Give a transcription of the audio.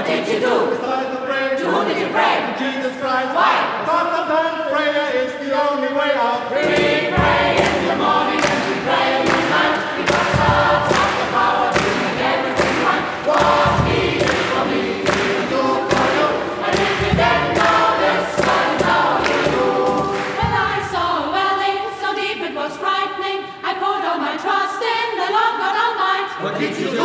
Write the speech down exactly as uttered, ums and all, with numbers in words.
What did you do? We started to pray. To whom did you pray? To Jesus Christ. Why? Because sometimes prayer is the only way out. We pray in the morning and we pray in the night, because God's got the power to make everything right. What He did for me, He will do for you. And if you didn't know this, then now you do. When I saw a valley so deep it was frightening, I put all my trust in the Lord God Almighty. What did you do?